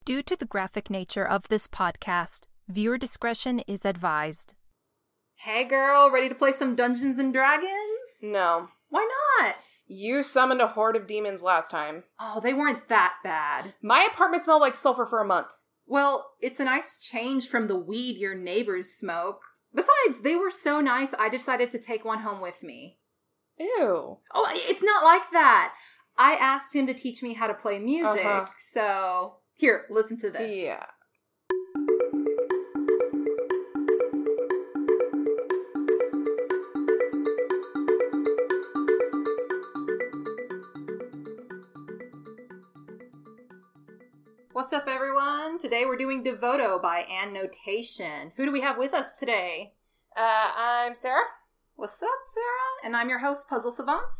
Due to the graphic nature of this podcast, viewer discretion is advised. Hey girl, ready to play some Dungeons and Dragons? No. Why not? You summoned a horde of demons last time. Oh, they weren't that bad. My apartment smelled like sulfur for a month. Well, it's a nice change from the weed your neighbors smoke. Besides, they were so nice, I decided to take one home with me. Ew. Oh, it's not like that. I asked him to teach me how to play music, so... Here, listen to this. Yeah. What's up, everyone? Today we're doing Devoto by Annotation. Who do we have with us today? I'm Sarah. What's up, Sarah? And I'm your host, Puzzle Savant.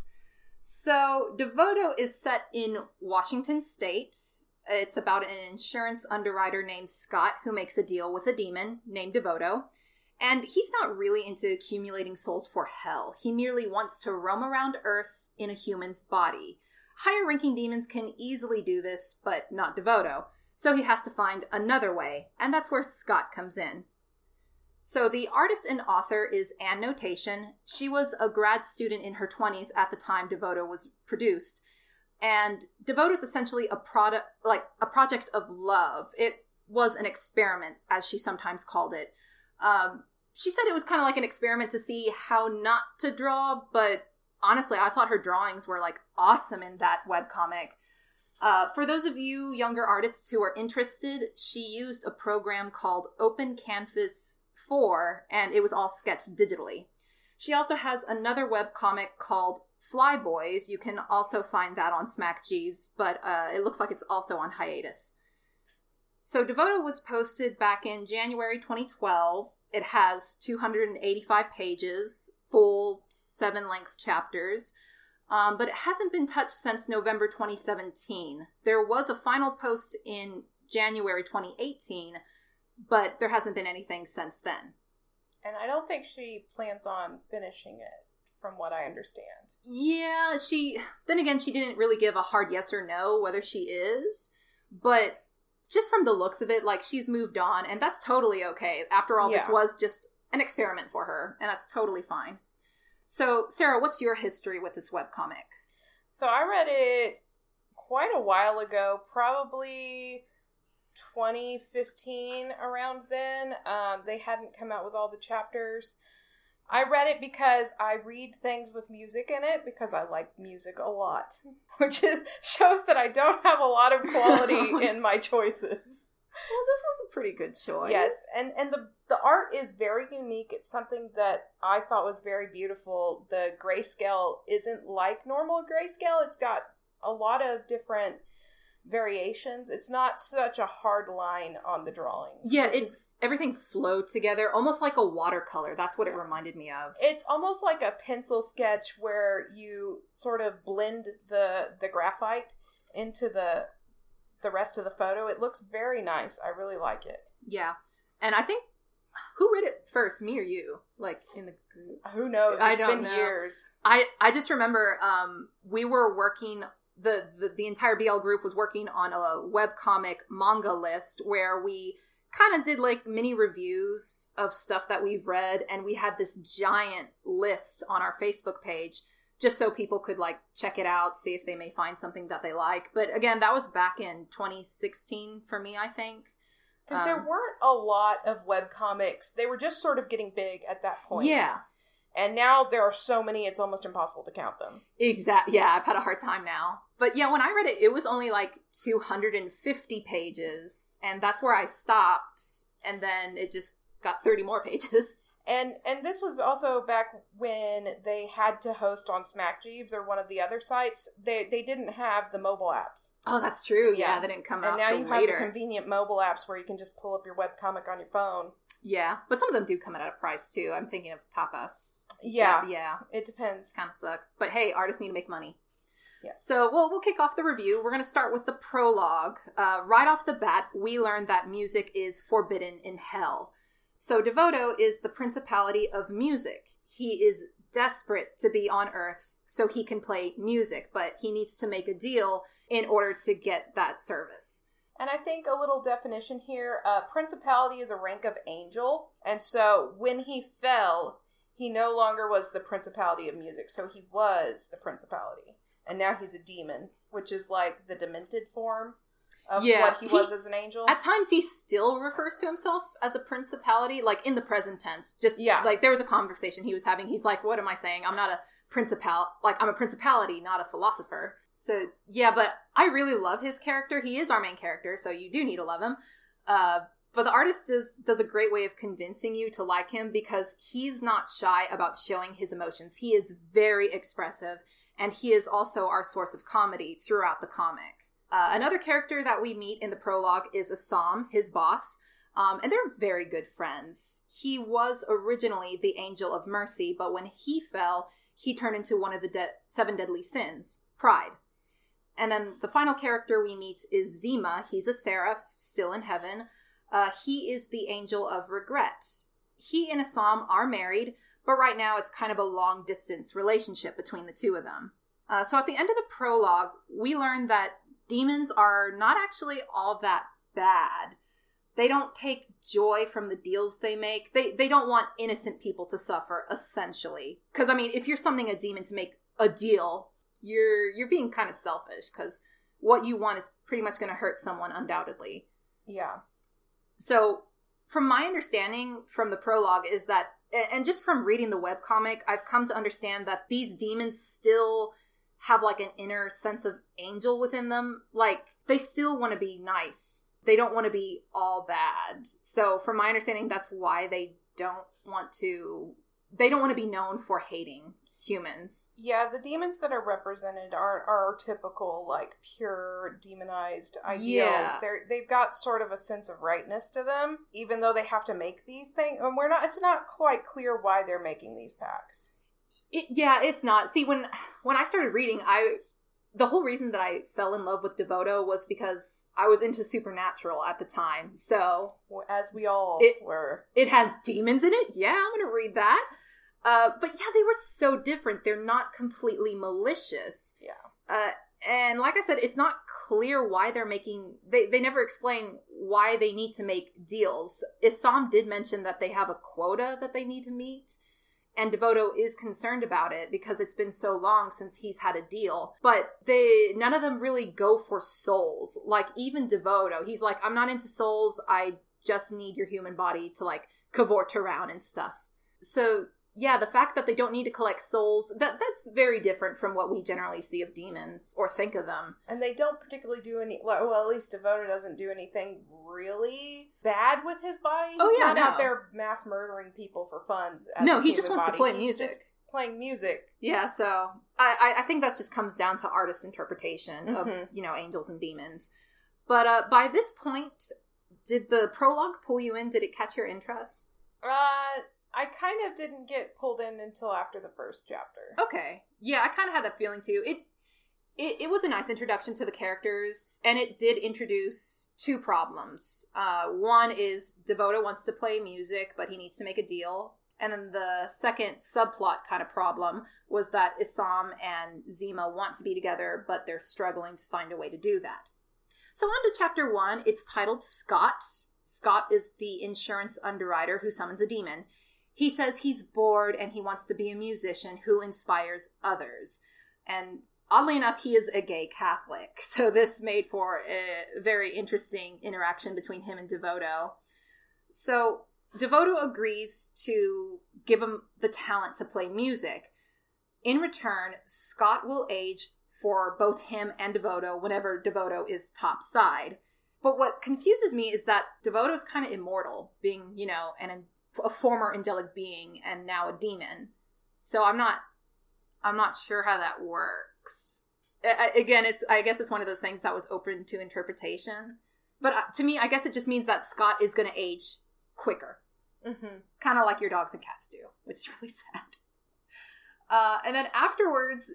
So, Devoto is set in Washington State. It's about an insurance underwriter named Scott who makes a deal with a demon named Devoto. And he's not really into accumulating souls for hell. He merely wants to roam around Earth in a human's body. Higher-ranking demons can easily do this, but not Devoto. So he has to find another way, and that's where Scott comes in. So the artist and author is Annotation. She was a grad student in her 20s at the time Devoto was produced. And Devoto is essentially a project of love. It was an experiment, as she sometimes called it. She said it was kind of like an experiment to see how not to draw, but honestly, I thought her drawings were awesome in that webcomic. For those of you younger artists who are interested, she used a program called Open Canvas 4, and it was all sketched digitally. She also has another webcomic called Flyboys. You can also find that on Smack Jeeves, but it looks like it's also on hiatus. So Devoto was posted back in January 2012. It has 285 pages, full 7-length chapters, but it hasn't been touched since November 2017. There was a final post in January 2018, but there hasn't been anything since then. And I don't think she plans on finishing it, from what I understand. Yeah, she didn't really give a hard yes or no whether she is, but just from the looks of it, she's moved on, and that's totally okay. After all, This was just an experiment for her, and that's totally fine. So, Sarah, what's your history with this webcomic? So I read it quite a while ago, probably 2015, around then. They hadn't come out with all the chapters. I read it because I read things with music in it because I like music a lot, which shows that I don't have a lot of quality in my choices. Well, this was a pretty good choice. Yes, and the art is very unique. It's something that I thought was very beautiful. The grayscale isn't like normal grayscale. It's got a lot of different variations. It's not such a hard line on the drawings. Yeah, everything flowed together, almost like a watercolor. That's what it reminded me of. It's almost like a pencil sketch where you sort of blend the graphite into the rest of the photo. It looks very nice. I really like it. Yeah. And I think, who read it first, me or you? In the group? Who knows? It's been years. I just remember we were working... The entire BL group was working on a webcomic manga list where we kind of did mini reviews of stuff that we've read, and we had this giant list on our Facebook page just so people could check it out, see if they may find something that they like. But again, that was back in 2016 for me, I think. Because there weren't a lot of webcomics. They were just sort of getting big at that point. Yeah. And now there are so many, it's almost impossible to count them. Exactly. Yeah, I've had a hard time now. But yeah, when I read it, it was only 250 pages. And that's where I stopped. And then it just got 30 more pages. And this was also back when they had to host on Smack Jeeves or one of the other sites. They didn't have the mobile apps. Oh, that's true. Yeah, they didn't come out till later. And now you have the convenient mobile apps where you can just pull up your webcomic on your phone. Yeah, but some of them do come at a price, too. I'm thinking of Tapas. Yeah. Yeah. It depends. Kind of sucks. But hey, artists need to make money. Yes. So we'll kick off the review. We're going to start with the prologue. Right off the bat, we learn that music is forbidden in hell. So Devoto is the principality of music. He is desperate to be on Earth so he can play music, but he needs to make a deal in order to get that service. And I think a little definition here, principality is a rank of angel. And so when he fell, he no longer was the principality of music. So he was the principality. And now he's a demon, which is like the demented form of what he was as an angel. At times he still refers to himself as a principality, like in the present tense. Just like there was a conversation he was having. He's like, what am I saying? I'm not a I'm a principality, not a philosopher. So, yeah, but I really love his character. He is our main character, so you do need to love him. But the artist does a great way of convincing you to like him because he's not shy about showing his emotions. He is very expressive, and he is also our source of comedy throughout the comic. Another character that we meet in the prologue is Assam, his boss, and they're very good friends. He was originally the Angel of Mercy, but when he fell, he turned into one of the 7 deadly sins, pride. And then the final character we meet is Zima. He's a seraph, still in heaven. He is the Angel of Regret. He and Assam are married, but right now it's kind of a long-distance relationship between the two of them. So at the end of the prologue, we learn that demons are not actually all that bad. They don't take joy from the deals they make. They don't want innocent people to suffer, essentially. Because, I mean, if you're summoning a demon to make a deal, you're being kind of selfish, because what you want is pretty much going to hurt someone, undoubtedly. Yeah. So, from my understanding from the prologue is that, and just from reading the webcomic, I've come to understand that these demons still have like an inner sense of angel within them. Like, they still want to be nice. They don't want to be all bad. So from my understanding, that's why they don't want to be known for hating humans. Yeah, the demons that are represented aren't our typical, like, pure demonized ideals. Yeah. They've got sort of a sense of rightness to them, even though they have to make these things. And it's not quite clear why they're making these pacts. It's not. See, when I started reading, the whole reason that I fell in love with Devoto was because I was into Supernatural at the time. So, well, as we all were. It has demons in it? Yeah, I'm going to read that. But yeah, they were so different. They're not completely malicious. Yeah. And like I said, it's not clear why they're making... They never explain why they need to make deals. Assam did mention that they have a quota that they need to meet. And Devoto is concerned about it because it's been so long since he's had a deal. But none of them really go for souls. Like, even Devoto, he's like, I'm not into souls. I just need your human body to, like, cavort around and stuff. So, yeah, the fact that they don't need to collect souls, that's very different from what we generally see of demons or think of them. And they don't particularly do well, at least Devoto doesn't do anything really bad with his body. He's not out there mass murdering people for fun. No, he just wants to play music. Just playing music. Yeah, so I think that just comes down to artist interpretation of, angels and demons. But by this point, did the prologue pull you in? Did it catch your interest? I kind of didn't get pulled in until after the first chapter. Okay. Yeah, I kind of had that feeling too. It was a nice introduction to the characters, and it did introduce 2 problems. One is Devoto wants to play music, but he needs to make a deal. And then the second subplot kind of problem was that Assam and Zima want to be together, but they're struggling to find a way to do that. So on to chapter 1. It's titled Scott. Scott is the insurance underwriter who summons a demon. He says he's bored and he wants to be a musician who inspires others. And oddly enough, he is a gay Catholic. So this made for a very interesting interaction between him and Devoto. So Devoto agrees to give him the talent to play music. In return, Scott will age for both him and Devoto whenever Devoto is topside. But what confuses me is that Devoto's kind of immortal, being, a former angelic being and now a demon. So I'm not sure how that works. Again, I guess it's one of those things that was open to interpretation. But to me, I guess it just means that Scott is going to age quicker. Mm-hmm. Kind of like your dogs and cats do, which is really sad. And then afterwards,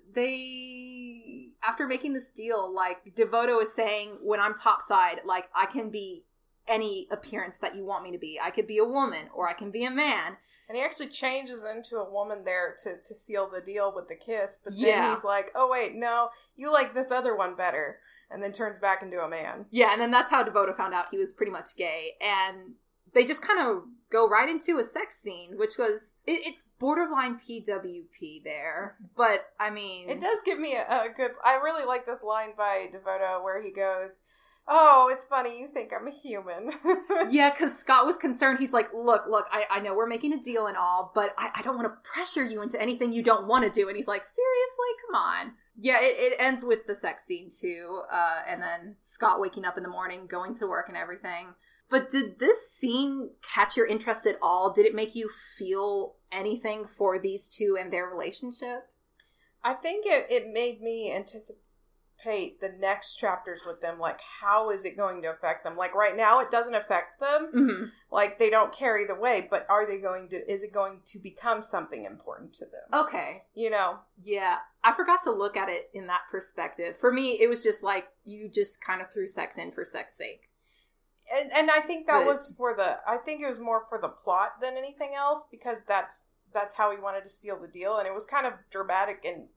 after making this deal, like, Devoto is saying, when I'm topside, like, I can be any appearance that you want me to be. I could be a woman, or I can be a man. And he actually changes into a woman there to seal the deal with the kiss, but then he's like, oh wait, no, you like this other one better. and then turns back into a man. Yeah, and then that's how Devoto found out he was pretty much gay. And they just kind of go right into a sex scene, which was, it's borderline PWP there. But, I mean... It does give me a good... I really like this line by Devoto where he goes, "Oh, it's funny, you think I'm a human." Yeah, because Scott was concerned. He's like, look, I know we're making a deal and all, but I don't want to pressure you into anything you don't want to do. And he's like, seriously? Come on. Yeah, it ends with the sex scene, too. And then Scott waking up in the morning, going to work and everything. But did this scene catch your interest at all? Did it make you feel anything for these two and their relationship? I think it made me anticipate the next chapters with them. Like, how is it going to affect them? Like, right now, it doesn't affect them. Mm-hmm. Like, they don't carry the weight, but is it going to become something important to them? Okay. You know? Yeah. I forgot to look at it in that perspective. For me, it was just like, you just kind of threw sex in for sex sake. And I think that was I think it was more for the plot than anything else, because that's how he wanted to seal the deal, and it was kind of dramatic and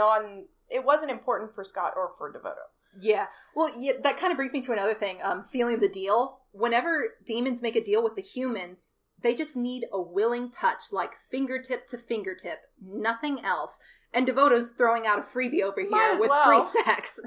it wasn't important for Scott or for Devoto. Yeah. Well, yeah, that kind of brings me to another thing, sealing the deal. Whenever demons make a deal with the humans, they just need a willing touch, like fingertip to fingertip, nothing else. And Devoto's throwing out a freebie over here with free sex.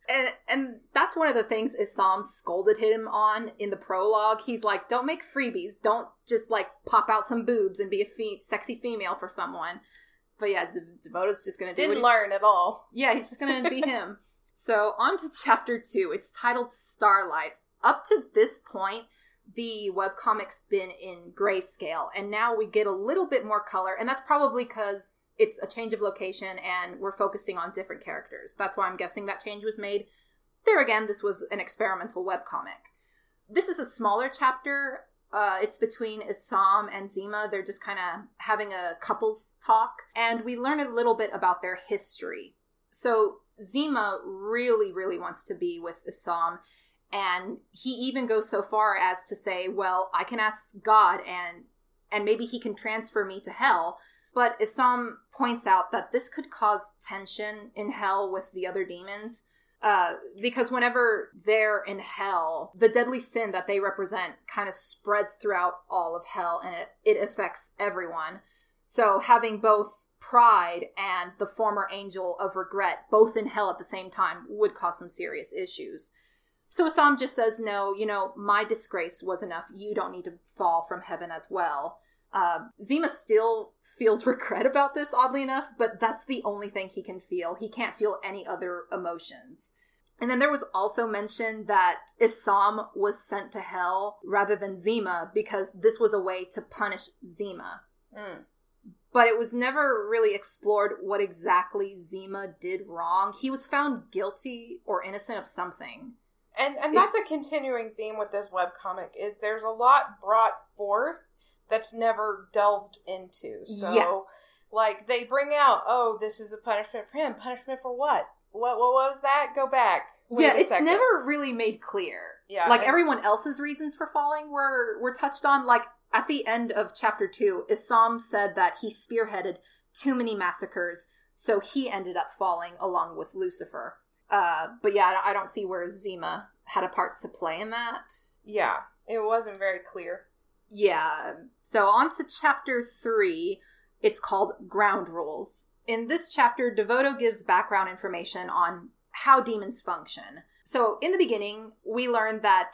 And that's one of the things Isam scolded him on in the prologue. He's like, don't make freebies. Don't just, like, pop out some boobs and be a sexy female for someone. But yeah, Devoto's just going to do Didn't learn at all. Yeah, he's just going to be him. So, on to chapter 2. It's titled Starlight. Up to this point, the webcomic's been in grayscale, and now we get a little bit more color, and that's probably because it's a change of location and we're focusing on different characters. That's why I'm guessing that change was made. There again, this was an experimental webcomic. This is a smaller chapter. It's between Isam and Zima. They're just kind of having a couples talk, and we learn a little bit about their history. So Zima really, really wants to be with Isam, and he even goes so far as to say, well, I can ask God and maybe he can transfer me to hell. But Isam points out that this could cause tension in hell with the other demons. Because whenever they're in hell, the deadly sin that they represent kind of spreads throughout all of hell, and it affects everyone. So having both pride and the former angel of regret both in hell at the same time would cause some serious issues. So Isam just says, no, my disgrace was enough. You don't need to fall from heaven as well. Zima still feels regret about this, oddly enough, but that's the only thing he can feel. He can't feel any other emotions. And then there was also mention that Isam was sent to hell rather than Zima because this was a way to punish Zima. Mm. But it was never really explored what exactly Zima did wrong. He was found guilty or innocent of something. And that's a continuing theme with this webcomic, is there's a lot brought forth that's never delved into. So, like, they bring out, oh, this is a punishment for him. Punishment for what? What was that? Go back. Wait a second. Never really made clear. Yeah. Like, everyone else's reasons for falling were touched on. Like, at the end of chapter 2, Isam said that he spearheaded too many massacres, so he ended up falling along with Lucifer. But yeah, I don't see where Zima had a part to play in that. Yeah, it wasn't very clear. Yeah. So on to chapter 3. It's called Ground Rules. In this chapter, Devoto gives background information on how demons function. So in the beginning, we learned that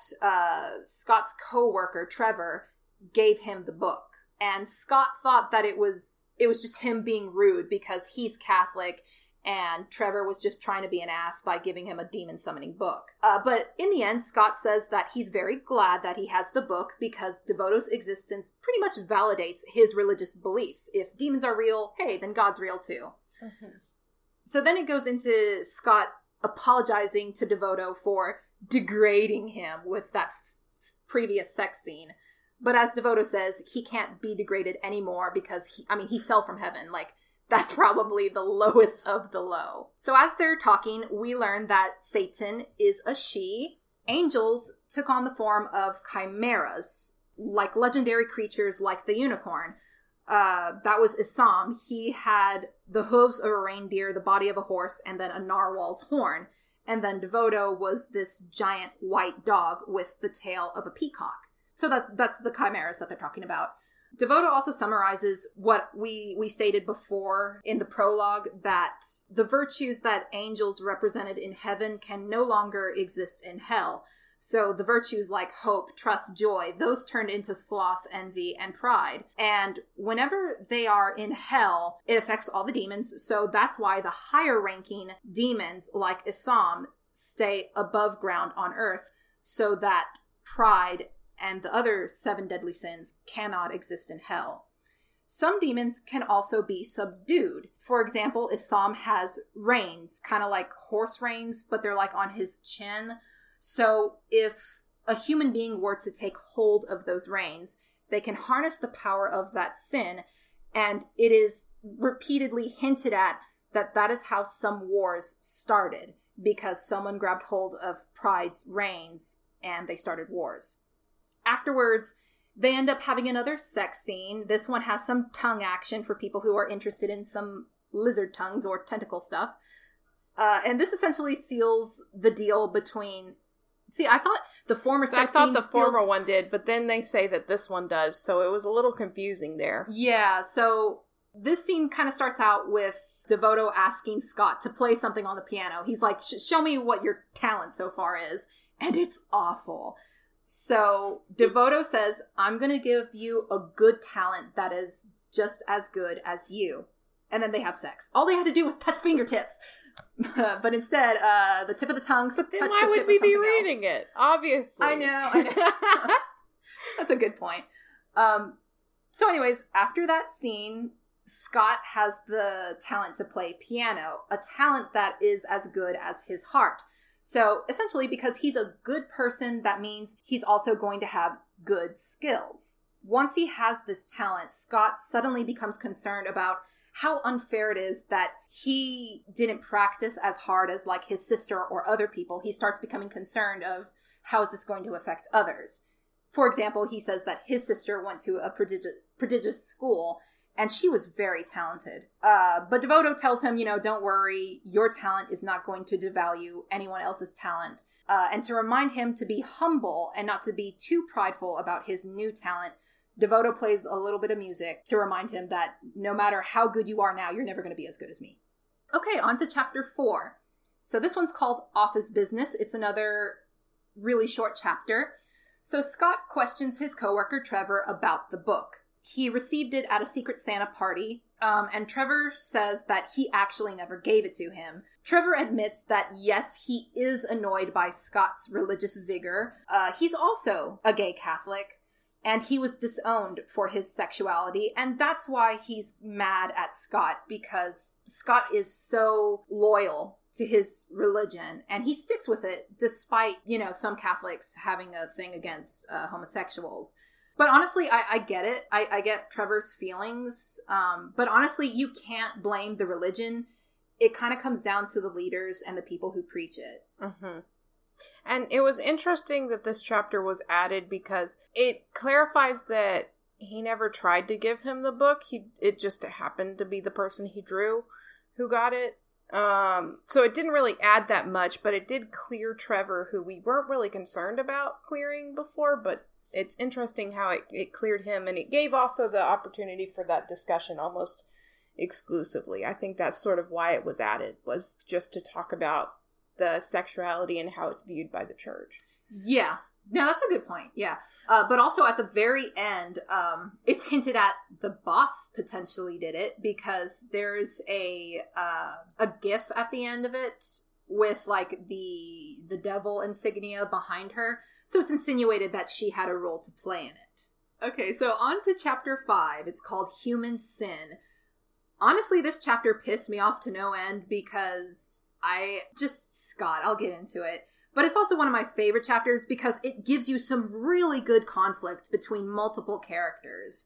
Scott's co-worker, Trevor, gave him the book. And Scott thought that it was just him being rude because he's Catholic, and Trevor was just trying to be an ass by giving him a demon summoning book. But in the end, Scott says that he's very glad that he has the book because Devoto's existence pretty much validates his religious beliefs. If demons are real, hey, then God's real too. Mm-hmm. So then it goes into Scott apologizing to Devoto for degrading him with that previous sex scene. But as Devoto says, he can't be degraded anymore because he fell from heaven. Like, that's probably the lowest of the low. So as they're talking, we learn that Satan is a she. Angels took on the form of chimeras, like legendary creatures like the unicorn. That was Isam. He had the hooves of a reindeer, the body of a horse, and then a narwhal's horn. And then Devoto was this giant white dog with the tail of a peacock. So that's the chimeras that they're talking about. Devoto also summarizes what we stated before in the prologue, that the virtues that angels represented in heaven can no longer exist in hell. So the virtues like hope, trust, joy, those turned into sloth, envy, and pride. And whenever they are in hell, it affects all the demons. So that's why the higher ranking demons like Isam stay above ground on earth, so that pride and the other 7 deadly sins cannot exist in hell. Some demons can also be subdued. For example, Isam has reins, kind of like horse reins, but they're like on his chin. So if a human being were to take hold of those reins, they can harness the power of that sin. And it is repeatedly hinted at that that is how some wars started, because someone grabbed hold of pride's reins and they started wars. Afterwards, they end up having another sex scene. This one has some tongue action for people who are interested in some lizard tongues or tentacle stuff. And this essentially seals the deal between... See, I thought the former sex scene... I thought the former one did, but then they say that this one does, so it was a little confusing there. Yeah, so this scene kind of starts out with Devoto asking Scott to play something on the piano. He's like, show me what your talent so far is. And it's awful. So Devoto says, I'm going to give you a good talent that is just as good as you. And then they have sex. All they had to do was touch fingertips. But instead, the tip of the tongue. But then why would we be reading it? Obviously. I know. That's a good point. So anyways, after that scene, Scott has the talent to play piano. A talent that is as good as his heart. So essentially, because he's a good person, that means he's also going to have good skills. Once he has this talent, Scott suddenly becomes concerned about how unfair it is that he didn't practice as hard as like his sister or other people. He starts becoming concerned of how is this going to affect others. For example, he says that his sister went to a prodigious school and she was very talented. But Devoto tells him, don't worry, your talent is not going to devalue anyone else's talent. And to remind him to be humble and not to be too prideful about his new talent, Devoto plays a little bit of music to remind him that no matter how good you are now, you're never going to be as good as me. Okay, on to chapter 4. So this one's called Office Business. It's another really short chapter. So Scott questions his coworker Trevor about the book. He received it at a Secret Santa party, and Trevor says that he actually never gave it to him. Trevor admits that, yes, he is annoyed by Scott's religious vigor. He's also a gay Catholic, and he was disowned for his sexuality, and that's why he's mad at Scott, because Scott is so loyal to his religion, and he sticks with it despite, some Catholics having a thing against homosexuals. But honestly, I get it. I get Trevor's feelings. But honestly, you can't blame the religion. It kind of comes down to the leaders and the people who preach it. Mm-hmm. And it was interesting that this chapter was added because it clarifies that he never tried to give him the book. It just happened to be the person he drew who got it. So it didn't really add that much, but it did clear Trevor, who we weren't really concerned about clearing before, but it's interesting how it cleared him, and it gave also the opportunity for that discussion almost exclusively. I think that's sort of why it was added, was just to talk about the sexuality and how it's viewed by the church. Yeah. No, that's a good point. Yeah. But also at the very end, it's hinted at the boss potentially did it, because there's a gif at the end of it with like the devil insignia behind her. So it's insinuated that she had a role to play in it. Okay, so on to chapter 5. It's called Human Sin. Honestly, this chapter pissed me off to no end because Scott, I'll get into it. But it's also one of my favorite chapters because it gives you some really good conflict between multiple characters.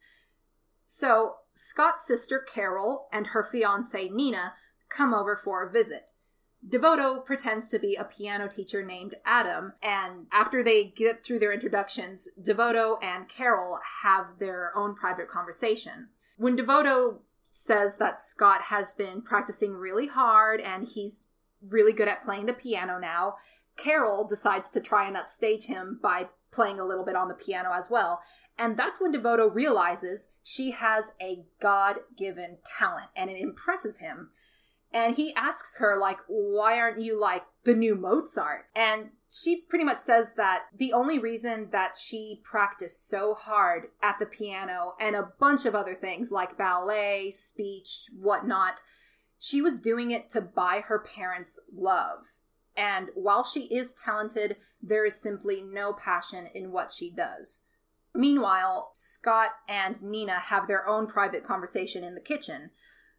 So, Scott's sister Carol and her fiancée Nina come over for a visit. Devoto pretends to be a piano teacher named Adam, and after they get through their introductions, Devoto and Carol have their own private conversation. When Devoto says that Scott has been practicing really hard and he's really good at playing the piano now. Carol decides to try and upstage him by playing a little bit on the piano as well. And that's when Devoto realizes she has a God-given talent, and it impresses him. And he asks her, like, why aren't you like the new Mozart? And she pretty much says that the only reason that she practiced so hard at the piano and a bunch of other things like ballet, speech, whatnot, she was doing it to buy her parents' love. And while she is talented, there is simply no passion in what she does. Meanwhile, Scott and Nina have their own private conversation in the kitchen.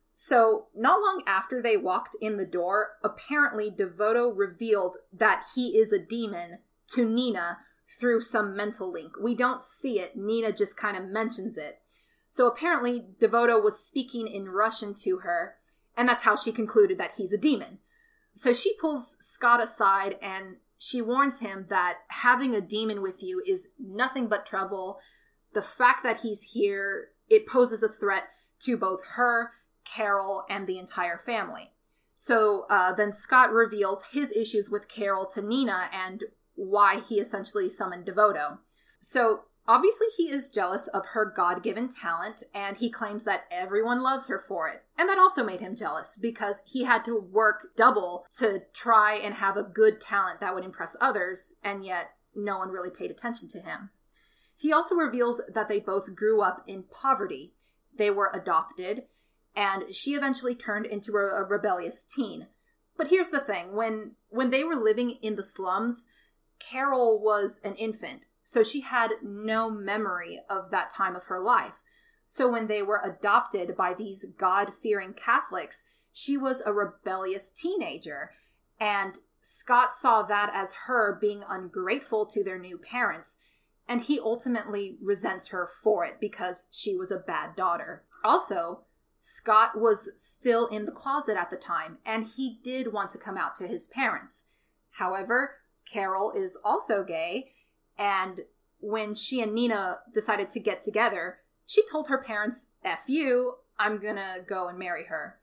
So, not long after they walked in the door, apparently Devoto revealed that he is a demon to Nina through some mental link. We don't see it. Nina just kind of mentions it. So apparently Devoto was speaking in Russian to her, and that's how she concluded that he's a demon. So she pulls Scott aside and she warns him that having a demon with you is nothing but trouble. The fact that he's here, it poses a threat to both her, Carol, and the entire family. So then Scott reveals his issues with Carol to Nina and why he essentially summoned Devoto. So obviously he is jealous of her God-given talent, and he claims that everyone loves her for it. And that also made him jealous because he had to work double to try and have a good talent that would impress others, and yet no one really paid attention to him. He also reveals that they both grew up in poverty. They were adopted, and she eventually turned into a rebellious teen. But here's the thing, when they were living in the slums, Carol was an infant, so she had no memory of that time of her life. So when they were adopted by these God-fearing Catholics, she was a rebellious teenager, and Scott saw that as her being ungrateful to their new parents, and he ultimately resents her for it because she was a bad daughter. Also, Scott was still in the closet at the time, and he did want to come out to his parents. However, Carol is also gay, and when she and Nina decided to get together, she told her parents, F you, I'm gonna go and marry her.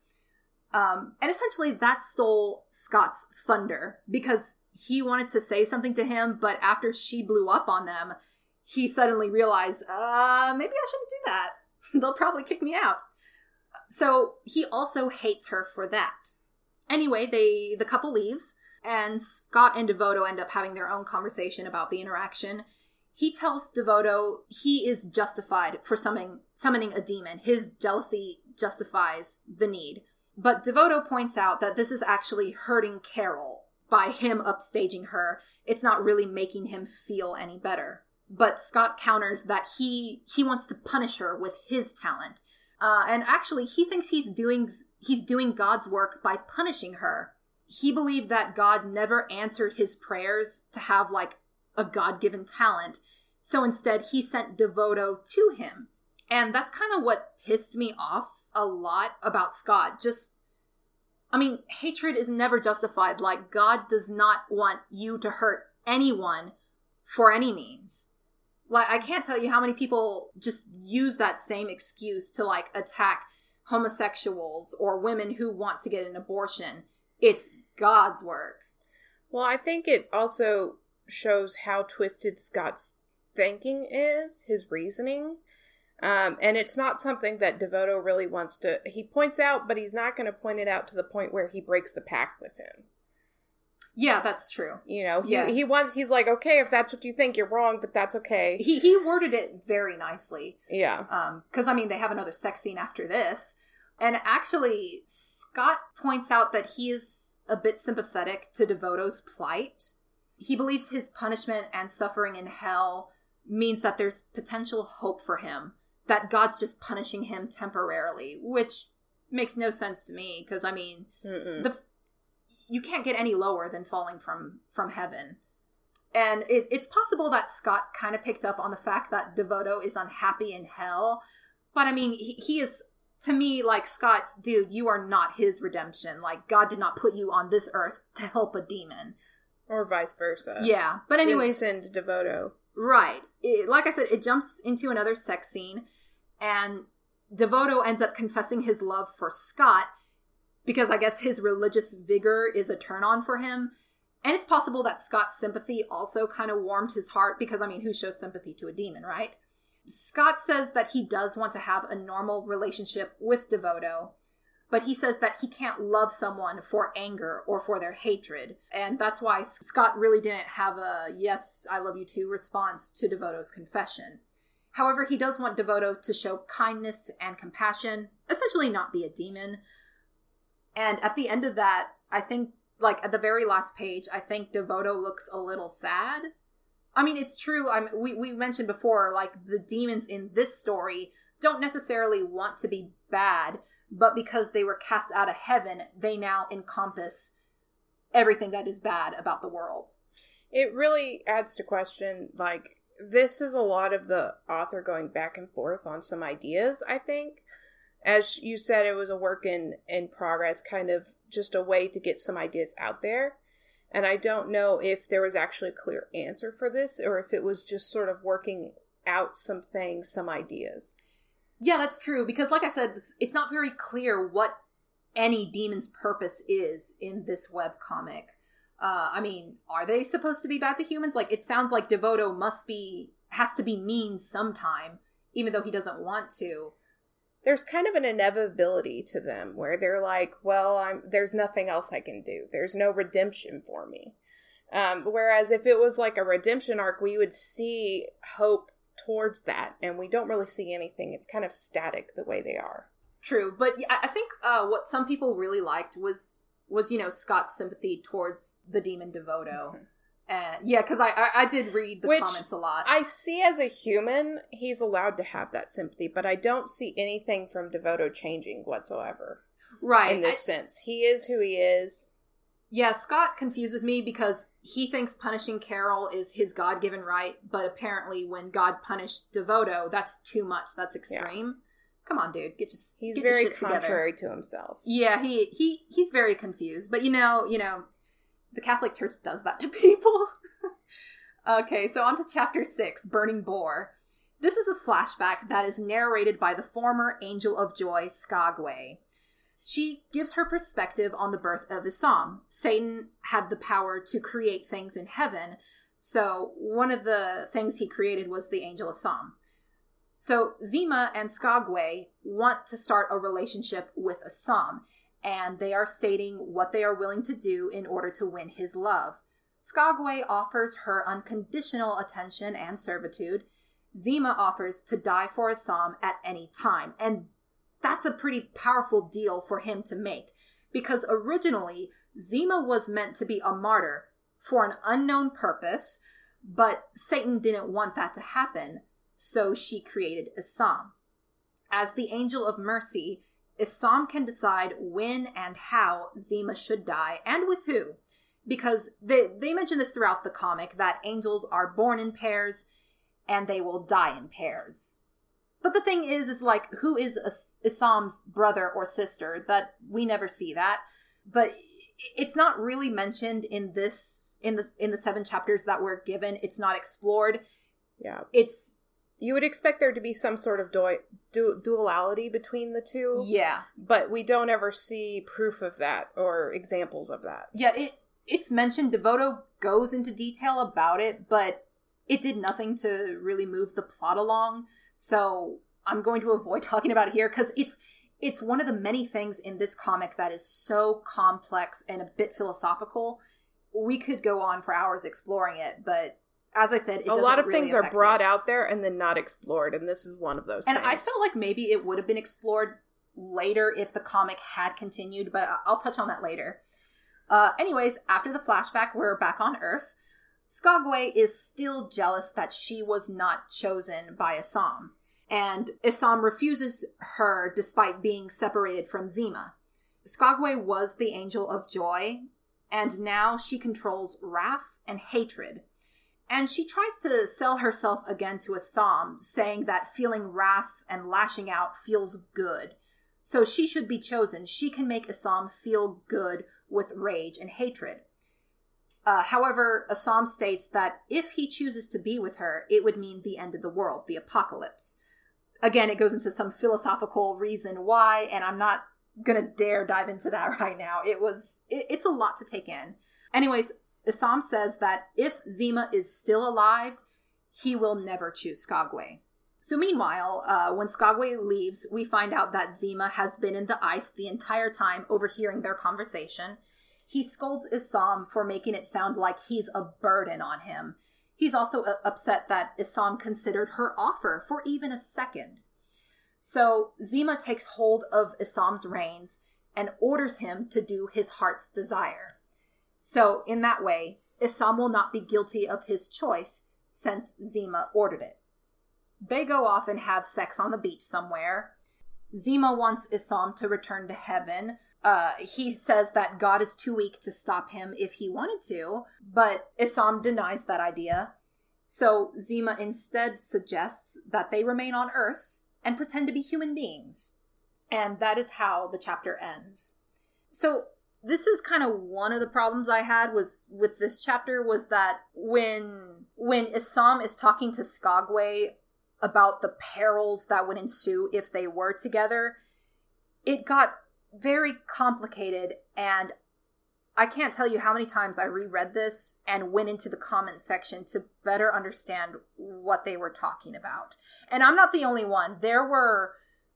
And essentially that stole Scott's thunder, because he wanted to say something to him, but after she blew up on them, he suddenly realized, maybe I shouldn't do that. They'll probably kick me out. So he also hates her for that. Anyway, the couple leaves, and Scott and Devoto end up having their own conversation about the interaction. He tells Devoto he is justified for summoning a demon. His jealousy justifies the need. But Devoto points out that this is actually hurting Carol by him upstaging her. It's not really making him feel any better. But Scott counters that he wants to punish her with his talent. And actually, he thinks he's doing God's work by punishing her. He believed that God never answered his prayers to have, like, a God-given talent. So instead, he sent Devoto to him. And that's kind of what pissed me off a lot about Scott. Hatred is never justified. Like, God does not want you to hurt anyone for any means. Like, I can't tell you how many people just use that same excuse to, like, attack homosexuals or women who want to get an abortion. It's God's work. Well, I think it also shows how twisted Scott's thinking is, his reasoning. And it's not something that Devoto really wants to... He points out, but he's not going to point it out to the point where he breaks the pact with him. Yeah, that's true. You know, he's like, okay, if that's what you think, you're wrong, but that's okay. He worded it very nicely. Yeah. Because, they have another sex scene after this. And actually, Scott points out that he is a bit sympathetic to Devoto's plight. He believes his punishment and suffering in hell means that there's potential hope for him, that God's just punishing him temporarily, which makes no sense to me, because, you can't get any lower than falling from heaven. And it's possible that Scott kind of picked up on the fact that Devoto is unhappy in hell, but, he is... To me, like, Scott, dude, you are not his redemption. Like, God did not put you on this earth to help a demon. Or vice versa. Yeah, but anyways... Didn't send Devoto. Right. Like I said, it jumps into another sex scene, and Devoto ends up confessing his love for Scott because I guess his religious vigor is a turn on for him. And it's possible that Scott's sympathy also kind of warmed his heart, because, I mean, who shows sympathy to a demon, right? Scott says that he does want to have a normal relationship with Devoto, but he says that he can't love someone for anger or for their hatred. And that's why Scott really didn't have a yes, I love you too response to Devoto's confession. However, he does want Devoto to show kindness and compassion, essentially not be a demon. And at the end of that, I think, like, at the very last page, I think Devoto looks a little sad. I mean, it's true. We mentioned before, like, the demons in this story don't necessarily want to be bad, but because they were cast out of heaven, they now encompass everything that is bad about the world. It really adds to question, like, this is a lot of the author going back and forth on some ideas, I think. As you said, it was a work in progress, kind of just a way to get some ideas out there. And I don't know if there was actually a clear answer for this, or if it was just sort of working out some things, some ideas. Yeah, that's true, because like I said, it's not very clear what any demon's purpose is in this webcomic. I mean, are they supposed to be bad to humans? Like, it sounds like Devoto has to be mean sometime, even though he doesn't want to. There's kind of an inevitability to them, where they're like, well, there's nothing else I can do. There's no redemption for me. Whereas if it was like a redemption arc, we would see hope towards that, and we don't really see anything. It's kind of static the way they are. True, but I think what some people really liked was Scott's sympathy towards the demon Devoto. Mm-hmm. Yeah, because I did read the comments a lot. I see as a human, he's allowed to have that sympathy, but I don't see anything from Devoto changing whatsoever. Right. In this sense. He is who he is. Yeah, Scott confuses me because he thinks punishing Carol is his God-given right, but apparently when God punished Devoto, that's too much. That's extreme. Yeah. Come on, dude. He's very contrary to himself. Yeah, he's very confused. But you know, the Catholic Church does that to people. Okay, so on to Chapter 6, Burning Boar. This is a flashback that is narrated by the former Angel of Joy, Skagway. She gives her perspective on the birth of Isam. Satan had the power to create things in heaven, so one of the things he created was the angel Isam. So Zima and Skagway want to start a relationship with Isam, and they are stating what they are willing to do in order to win his love. Skagway offers her unconditional attention and servitude. Zima offers to die for Isam at any time, and that's a pretty powerful deal for him to make, because originally Zima was meant to be a martyr for an unknown purpose, but Satan didn't want that to happen, so she created Isam. As the Angel of Mercy, Isam can decide when and how Zima should die, and with who, because they mention this throughout the comic, that angels are born in pairs, and they will die in pairs. But the thing is like, who is Isam's brother or sister? That we never see that. But it's not really mentioned in the 7 chapters that we're given. It's not explored. Yeah. You would expect there to be some sort of duality between the two. Yeah. But we don't ever see proof of that or examples of that. Yeah, it's mentioned. Devoto goes into detail about it, but it did nothing to really move the plot along. So I'm going to avoid talking about it here because it's one of the many things in this comic that is so complex and a bit philosophical. We could go on for hours exploring it, but as I said, it doesn't a lot of really things are brought out there and then not explored, and this is one of those things. And I felt like maybe it would have been explored later if the comic had continued, but I'll touch on that later. Anyways, after the flashback, we're back on Earth. Skagway is still jealous that she was not chosen by Isam, and Isam refuses her despite being separated from Zima. Skagway was the Angel of Joy, and now she controls wrath and hatred. And she tries to sell herself again to Isam, saying that feeling wrath and lashing out feels good. So she should be chosen. She can make Isam feel good with rage and hatred. However, Isam states that if he chooses to be with her, it would mean the end of the world, the apocalypse. Again, it goes into some philosophical reason why, and I'm not gonna dare dive into that right now. It's a lot to take in. Anyways, Isam says that if Zima is still alive, he will never choose Skagwe. So meanwhile, when Skagwe leaves, we find out that Zima has been in the ice the entire time, overhearing their conversation. He scolds Isam for making it sound like he's a burden on him. He's also upset that Isam considered her offer for even a second. So Zima takes hold of Isam's reins and orders him to do his heart's desire. So in that way, Isam will not be guilty of his choice since Zima ordered it. They go off and have sex on the beach somewhere. Zima wants Isam to return to heaven. He says that God is too weak to stop him if he wanted to, but Isam denies that idea. So Zima instead suggests that they remain on Earth and pretend to be human beings. And that is how the chapter ends. So this is kind of one of the problems I had was with this chapter was that when Isam is talking to Skagwe about the perils that would ensue if they were together, it got very complicated, and I can't tell you how many times I reread this and went into the comment section to better understand what they were talking about. And I'm not the only one. There were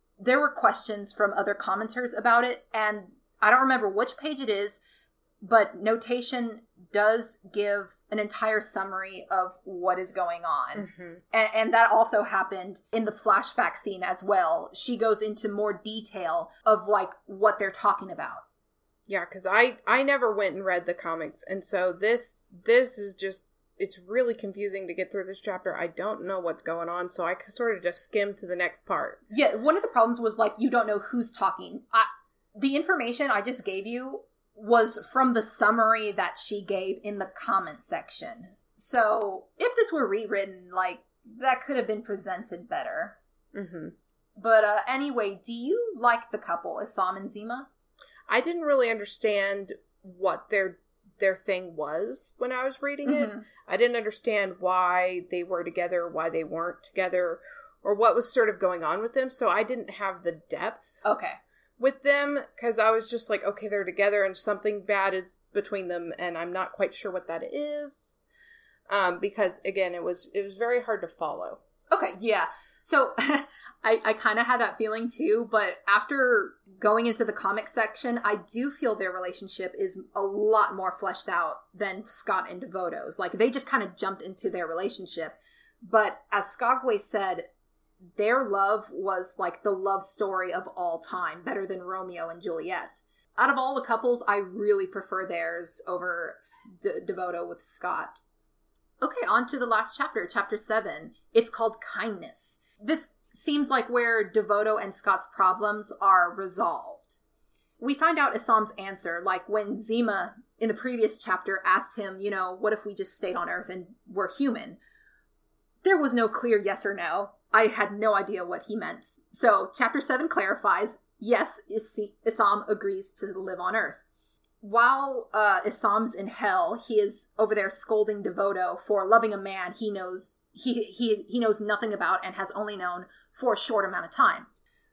questions from other commenters about it, and I don't remember which page it is, but Notation does give an entire summary of what is going on. Mm-hmm. And that also happened in the flashback scene as well. She goes into more detail of like what they're talking about. Yeah, because I never went and read the comics, and so this is just, it's really confusing to get through this chapter. I don't know what's going on, so I sort of just skimmed to the next part. Yeah, one of the problems was like, you don't know who's talking. The information I just gave you was from the summary that she gave in the comment section. So if this were rewritten, like, that could have been presented better. Mm-hmm. But anyway, do you like the couple, Isam and Zima? I didn't really understand what their thing was when I was reading it. I didn't understand why they were together, why they weren't together, or what was sort of going on with them. So I didn't have the depth. Okay. With them, because I was just like, okay, they're together and something bad is between them, and I'm not quite sure what that is. Because again, it was very hard to follow. Okay, yeah. So I kind of had that feeling too, but after going into the comic section, I do feel their relationship is a lot more fleshed out than Scott and Devoto's. Like, they just kind of jumped into their relationship. But as Skagwe said, their love was like the love story of all time, better than Romeo and Juliet. Out of all the couples, I really prefer theirs over Devoto with Scott. Okay, on to the last chapter, chapter 7. It's called Kindness. This seems like where Devoto and Scott's problems are resolved. We find out Isam's answer, like when Zima, in the previous chapter, asked him, what if we just stayed on Earth and were human? There was no clear yes or no. I had no idea what he meant. So, chapter 7 clarifies, yes, Isam agrees to live on Earth. While Isam's in hell, he is over there scolding Devoto for loving a man he knows nothing about and has only known for a short amount of time.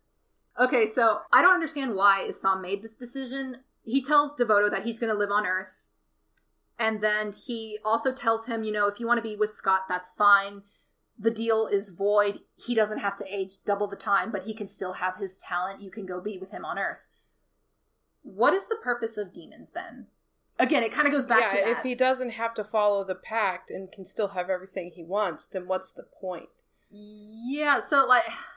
Okay, so I don't understand why Isam made this decision. He tells Devoto that he's going to live on Earth, and then he also tells him, if you want to be with Scott, that's fine. The deal is void. He doesn't have to age double the time, but he can still have his talent. You can go be with him on Earth. What is the purpose of demons, then? Again, it kind of goes back to that. If he doesn't have to follow the pact and can still have everything he wants, then what's the point? Yeah, so,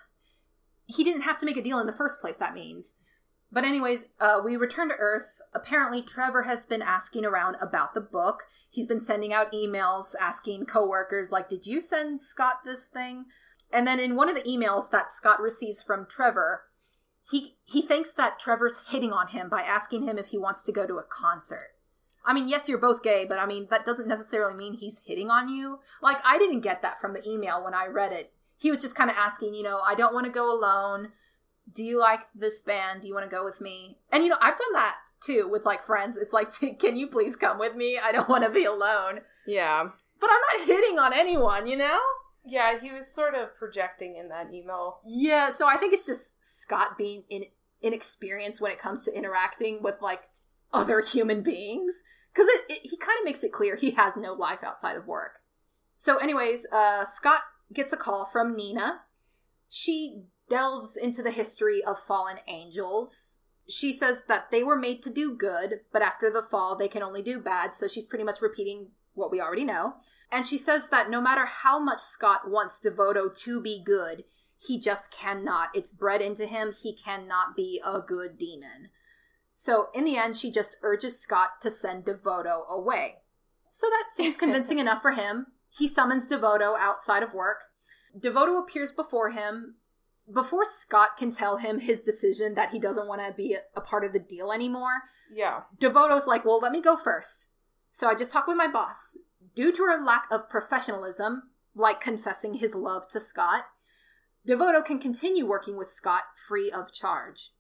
he didn't have to make a deal in the first place, that means. But anyways, we return to Earth. Apparently, Trevor has been asking around about the book. He's been sending out emails, asking coworkers, did you send Scott this thing? And then in one of the emails that Scott receives from Trevor, he thinks that Trevor's hitting on him by asking him if he wants to go to a concert. I mean, yes, you're both gay, but that doesn't necessarily mean he's hitting on you. I didn't get that from the email when I read it. He was just kind of asking, I don't want to go alone. Do you like this band? Do you want to go with me? And, I've done that, too, with, friends. It's can you please come with me? I don't want to be alone. Yeah. But I'm not hitting on anyone, Yeah, he was sort of projecting in that email. Yeah, so I think it's just Scott being inexperienced when it comes to interacting with, like, other human beings. Because he kind of makes it clear he has no life outside of work. So anyways, Scott gets a call from Nina. She delves into the history of fallen angels. She says that they were made to do good, but after the fall, they can only do bad. So she's pretty much repeating what we already know. And she says that no matter how much Scott wants Devoto to be good, he just cannot. It's bred into him. He cannot be a good demon. So in the end, she just urges Scott to send Devoto away. So that seems convincing enough for him. He summons Devoto outside of work. Devoto appears before him. Before Scott can tell him his decision that he doesn't want to be a part of the deal anymore, Devoto's like, well, let me go first. So I just talked with my boss. Due to her lack of professionalism, like confessing his love to Scott, Devoto can continue working with Scott free of charge.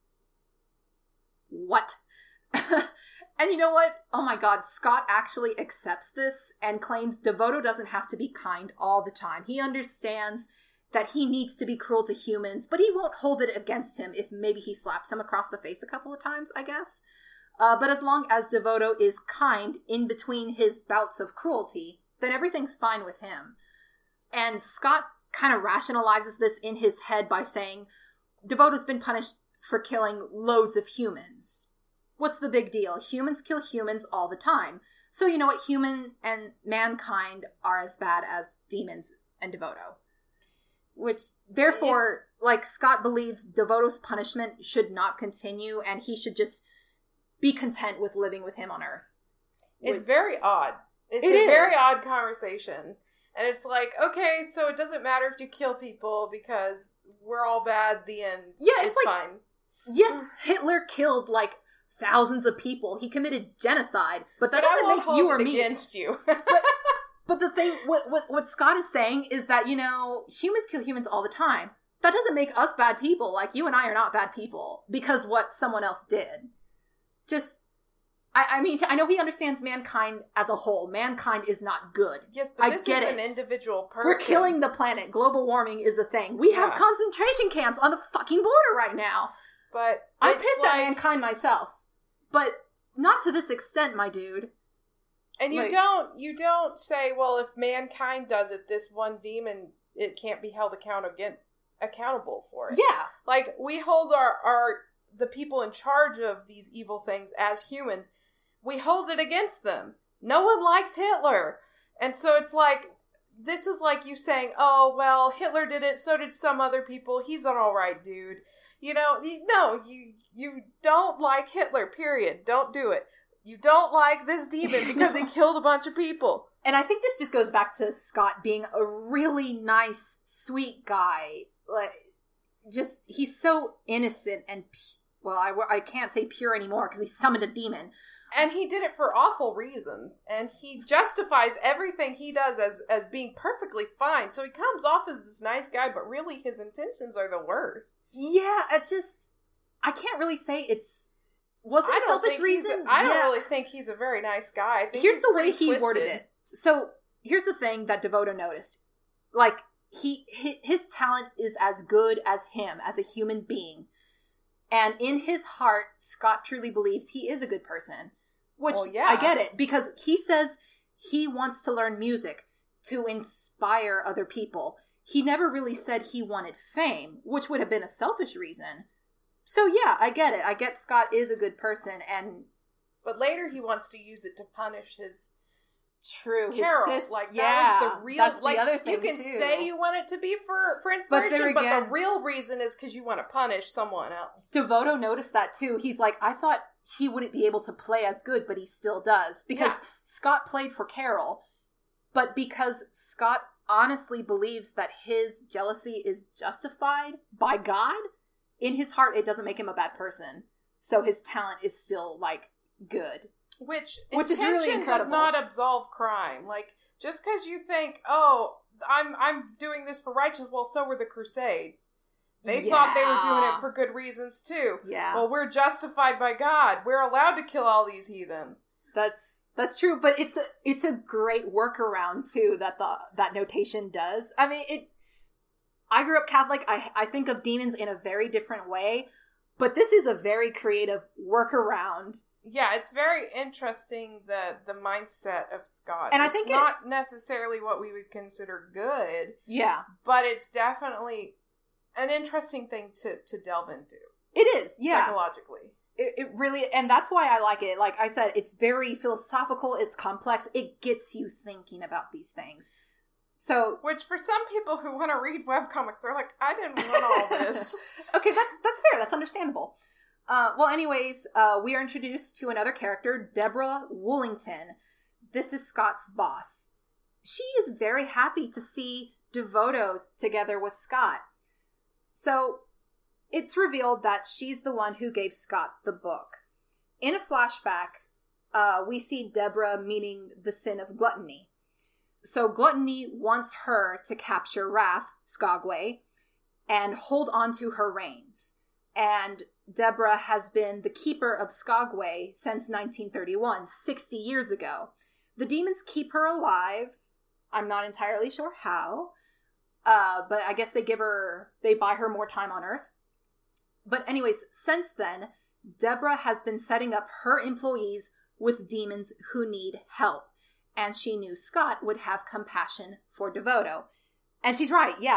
What? And you know what? Oh my god, Scott actually accepts this and claims Devoto doesn't have to be kind all the time. He understands that he needs to be cruel to humans, but he won't hold it against him if maybe he slaps him across the face a couple of times, I guess. But as long as Devoto is kind in between his bouts of cruelty, then everything's fine with him. And Scott kind of rationalizes this in his head by saying, Devoto's been punished for killing loads of humans. What's the big deal? Humans kill humans all the time. So you know what? Human and mankind are as bad as demons and Devoto. Which, therefore, like, Scott believes Devoto's punishment should not continue and he should just be content with living with him on Earth. It's very odd. It's a very odd conversation. And it's like, okay, so it doesn't matter if you kill people because we're all bad, the end. Yeah, it's like, fine. Yes, Hitler killed, like, thousands of people. He committed genocide, but that doesn't make you or me against you. But the thing, what Scott is saying is that, you know, humans kill humans all the time. That doesn't make us bad people. Like, you and I are not bad people because what someone else did. Just, I mean, I know he understands mankind as a whole. Mankind is not good. Yes, but this is an individual person. We're killing the planet. Global warming is a thing. We have concentration camps on the fucking border right now. But I'm pissed at mankind myself. But not to this extent, my dude. And you don't say, well, if mankind does it, this one demon, it can't be held accountable for it. Yeah. Like, we hold the people in charge of these evil things as humans. We hold it against them. No one likes Hitler. And so it's like, this is like you saying, oh, well, Hitler did it, so did some other people. He's an alright dude. You know, no, you don't like Hitler, period. Don't do it. You don't like this demon because he killed a bunch of people. And I think this just goes back to Scott being a really nice, sweet guy. Like, just, he's so innocent and, well, I can't say pure anymore because he summoned a demon. And he did it for awful reasons. And he justifies everything he does as being perfectly fine. So he comes off as this nice guy, but really his intentions are the worst. Yeah, I can't really say was it a selfish reason? I don't really think he's a very nice guy. Here's the way he worded it. So, here's the thing that Devoto noticed. Like, his talent is as good as him, as a human being. And in his heart, Scott truly believes he is a good person. Which, I get it. Because he says he wants to learn music to inspire other people. He never really said he wanted fame, which would have been a selfish reason. So yeah, I get it. I get Scott is a good person, but later he wants to use it to punish his Carol. That was the real. That's like, the other thing you can too. say you want it to be for inspiration, but the real reason is because you want to punish someone else. Devoto noticed that too. He's like, I thought he wouldn't be able to play as good, but he still does because Scott played for Carol, but because Scott honestly believes that his jealousy is justified by God. In his heart, it doesn't make him a bad person. So his talent is still, like, good. Which is really incredible. Does not absolve crime. Like, just because you think, oh, I'm doing this for righteousness, well, so were the Crusades. They thought they were doing it for good reasons, too. Yeah. Well, we're justified by God. We're allowed to kill all these heathens. That's true, but it's a great workaround, too, that notation does. I mean, I grew up Catholic. I think of demons in a very different way. But this is a very creative workaround. Yeah, it's very interesting, the mindset of Scott. And I it's think not necessarily what we would consider good. Yeah. But it's definitely an interesting thing to delve into. It is, yeah. Psychologically. It really, and that's why I like it. Like I said, it's very philosophical, it's complex, it gets you thinking about these things. So, which for some people who want to read webcomics, they're like, I didn't want all this. Okay, that's fair, that's understandable. Well, anyways, we are introduced to another character, Deborah Woolington. This is Scott's boss. She is very happy to see Devoto together with Scott. So, it's revealed that she's the one who gave Scott the book. In a flashback, we see Deborah meeting the sin of gluttony. So Gluttony wants her to capture Wrath, Skagway, and hold on to her reins. And Deborah has been the keeper of Skagway since 1931, 60 years ago. The demons keep her alive. I'm not entirely sure how, but I guess they buy her more time on Earth. But anyways, since then, Deborah has been setting up her employees with demons who need help. And she knew Scott would have compassion for Devoto. And she's right. Yeah,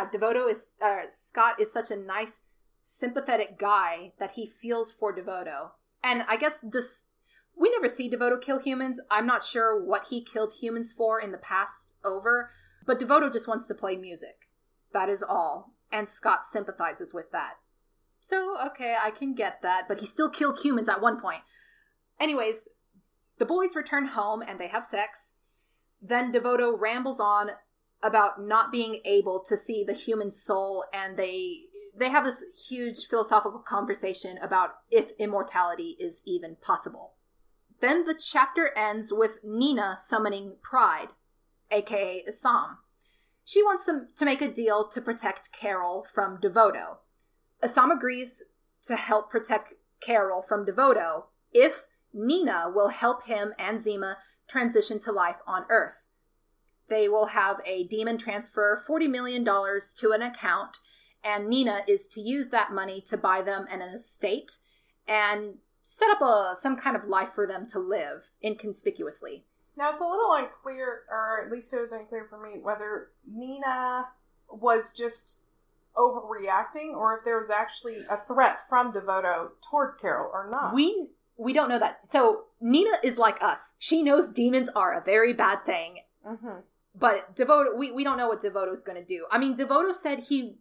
Scott is such a nice, sympathetic guy that he feels for Devoto. And I guess we never see Devoto kill humans. I'm not sure what he killed humans for in the past over. But Devoto just wants to play music. That is all. And Scott sympathizes with that. So, okay, I can get that. But he still killed humans at one point. Anyways, the boys return home and they have sex. Then Devoto rambles on about not being able to see the human soul, and they have this huge philosophical conversation about if immortality is even possible. Then the chapter ends with Nina summoning Pride, aka Assam. She wants them to make a deal to protect Carol from Devoto. Assam agrees to help protect Carol from Devoto if Nina will help him and Zima transition to life on Earth. They will have a demon transfer $40 million to an account, and Nina is to use that money to buy them an estate and set up some kind of life for them to live inconspicuously. Now, it's a little unclear, or at least it was unclear for me, whether Nina was just overreacting or if there was actually a threat from Devoto towards Carol or not. We don't know that. So Nina is like us. She knows demons are a very bad thing. Mm-hmm. But Devoto, we don't know what Devoto is going to do. I mean, Devoto said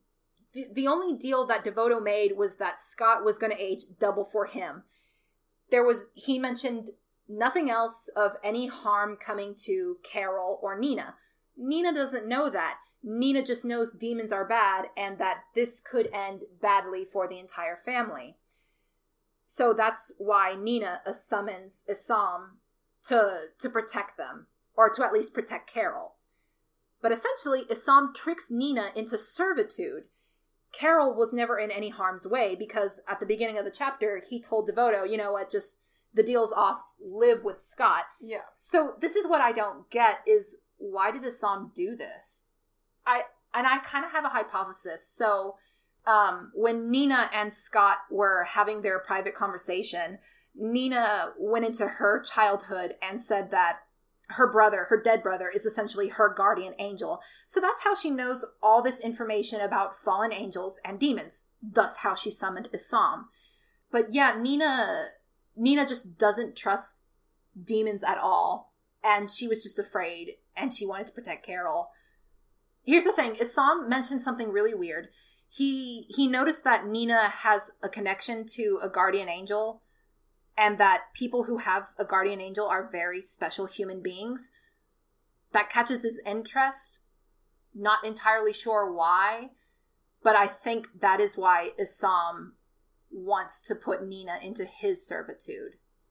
the only deal that Devoto made was that Scott was going to age double for him. He mentioned nothing else of any harm coming to Carol or Nina. Nina doesn't know that. Nina just knows demons are bad and that this could end badly for the entire family. So that's why Nina summons Assam to protect them, or to at least protect Carol. But essentially, Assam tricks Nina into servitude. Carol was never in any harm's way because at the beginning of the chapter, he told Devoto, you know what, just the deal's off, live with Scott. Yeah. So this is what I don't get is, why did Assam do this? I kind of have a hypothesis. So when Nina and Scott were having their private conversation, Nina went into her childhood and said that her dead brother, is essentially her guardian angel. So that's how she knows all this information about fallen angels and demons. Thus how she summoned Assam. But yeah, Nina just doesn't trust demons at all. And she was just afraid and she wanted to protect Carol. Here's the thing. Assam mentioned something really weird. He noticed that Nina has a connection to a guardian angel, and that people who have a guardian angel are very special human beings. That catches his interest. Not entirely sure why, but I think that is why Assam wants to put Nina into his servitude.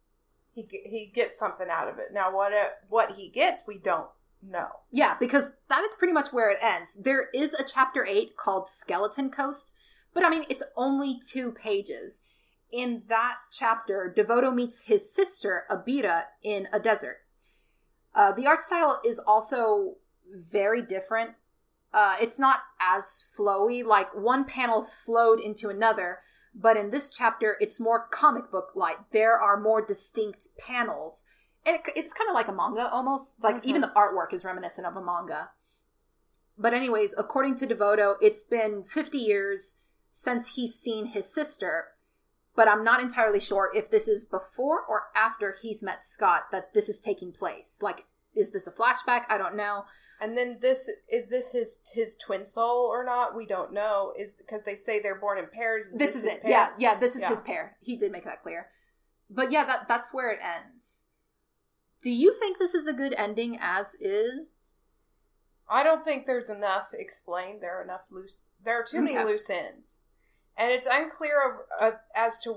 He gets something out of it. Now, what he gets, we don't know. Yeah, because that is pretty much where it ends. There is a chapter 8 called Skeleton Coast, but I mean, it's only 2 pages. In that chapter, Devoto meets his sister, Abira, in a desert. The art style is also very different. It's not as flowy. Like, one panel flowed into another, But in this chapter, it's more comic book-like. There are more distinct panels. And it's kind of like a manga, almost. Like, even the artwork is reminiscent of a manga. But anyways, according to Devoto, it's been 50 years since he's seen his sister. But I'm not entirely sure if this is before or after he's met Scott that this is taking place. Like, is this a flashback? I don't know. And then is this his twin soul or not? We don't know. Is because they say they're born in pairs. This is it. Pair? Yeah, this is his pair. He did make that clear. But yeah, that's where it ends. Do you think this is a good ending as is? I don't think there's enough explained. There are too many loose ends. And it's unclear as to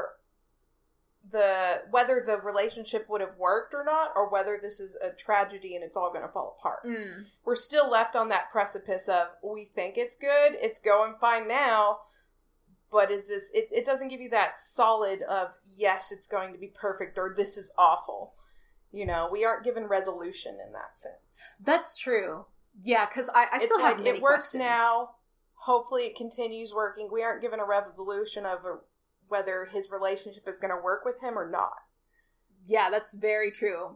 whether the relationship would have worked or not, or whether this is a tragedy and it's all going to fall apart. We're still left on that precipice of, we think it's good, it's going fine now, but is this, it doesn't give you that solid of, yes, it's going to be perfect, or this is awful. You know, we aren't given resolution in that sense. That's true. Yeah, because I still have many it works questions. now, hopefully it continues working. We aren't given a resolution of whether his relationship is going to work with him or not. Yeah, that's very true.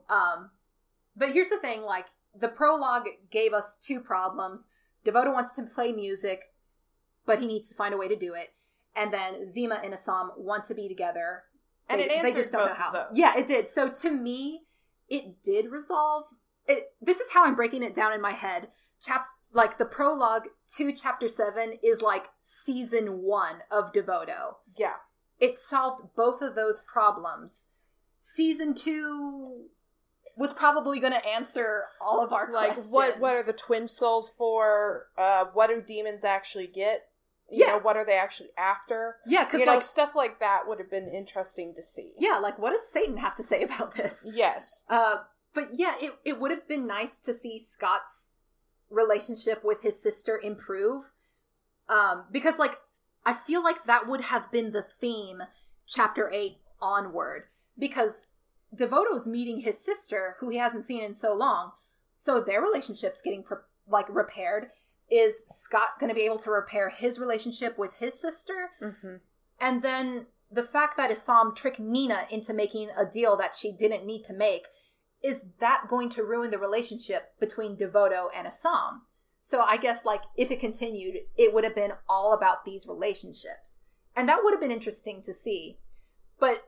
But here's the thing, like, the prologue gave us two problems. Devoto wants to play music, but he needs to find a way to do it. And then Zima and Assam want to be together. And it answered they just don't know both how. of those. Yeah, it did. So to me, it did resolve. This is how I'm breaking it down in my head. Like, the prologue to chapter 7 is like season 1 of Devoto. Yeah. It solved both of those problems. Season 2 was probably going to answer all of our questions. Like, what are the twin souls for? What do demons actually get? You know, what are they actually after? Yeah, because, like, stuff like that would have been interesting to see. Yeah, like, what does Satan have to say about this? Yes. But yeah, it would have been nice to see Scott's relationship with his sister improve. Because, like, I feel like that would have been the theme chapter 8 onward. Because Devoto's meeting his sister, who he hasn't seen in so long, so their relationship's getting, repaired. Is Scott going to be able to repair his relationship with his sister? Mm-hmm. And then the fact that Assam tricked Nina into making a deal that she didn't need to make, is that going to ruin the relationship between Devoto and Assam? So I guess, like, if it continued, it would have been all about these relationships. And that would have been interesting to see. But